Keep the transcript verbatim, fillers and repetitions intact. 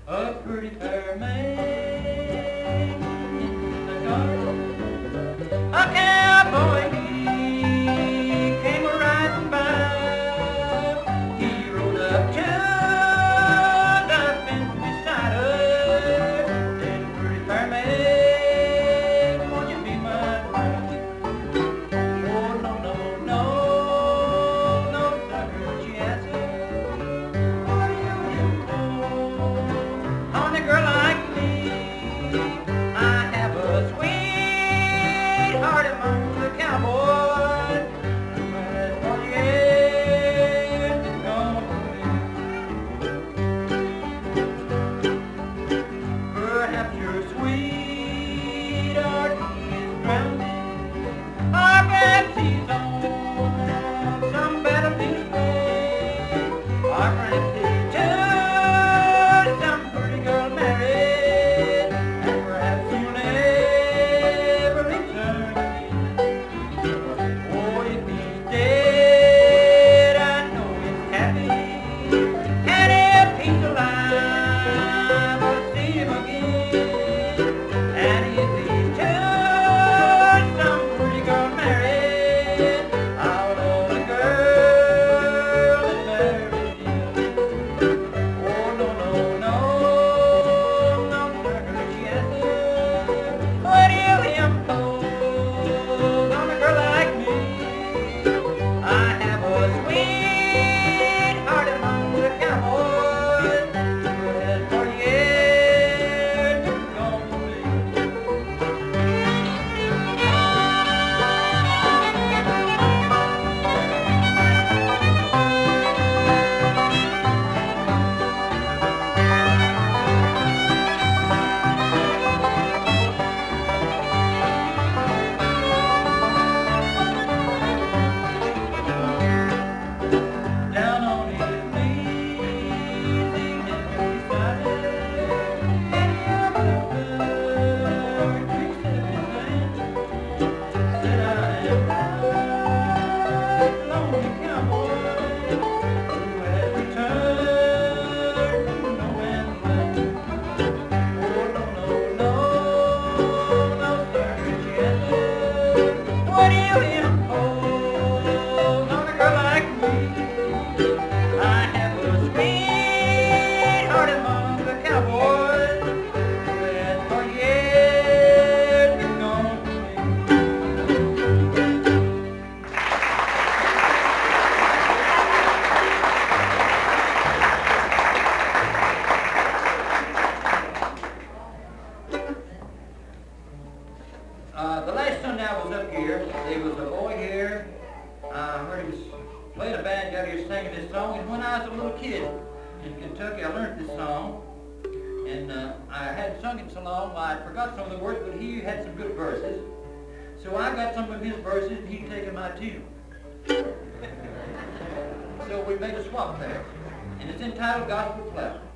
A pretty fair maid in the garden. A cowboy, he came riding by. He rode up to the fence beside her. Said, pretty fair maid, won't you be my bride? Oh, no, no, no, no, sucker, she answered. What do you know? On a girl like me, I have a sweetheart among the cowboys who has forty years and gone to live. Perhaps your sweetheart is drowning, or perhaps he's on some battlefield way, or perhaps he's to some pretty girl married, and perhaps you'll never return again. Oh, if he's dead, I know he's happy, and if he's alive, I'll see him again. And if he's to some pretty girl married, I'll know the girl that married him. Oh, no, no, no, no, sucker, she answered. What do you impose on a girl like me? I have a sweetheart among the cowboys who has forty years and gone to live. Down on his knees, he never decided any other bird reached his land. Said, I am that lonely cowboy who has returned to no man's land. Oh, no, no, no, no, sir, she answered. What do you impose on a girl like me? I have a sweetheart among the cowboys who has forty years and gone to live. Uh, the last Sunday I was up here, there was a boy here. I heard he was playing a band out here singing this song. And when I was a little kid in Kentucky, I learned this song. And uh, I hadn't sung it so long, I forgot some of the words, but he had some good verses. So I got some of his verses, and he'd taken my tune. So we made a swap there. And it's entitled Gospel Flower.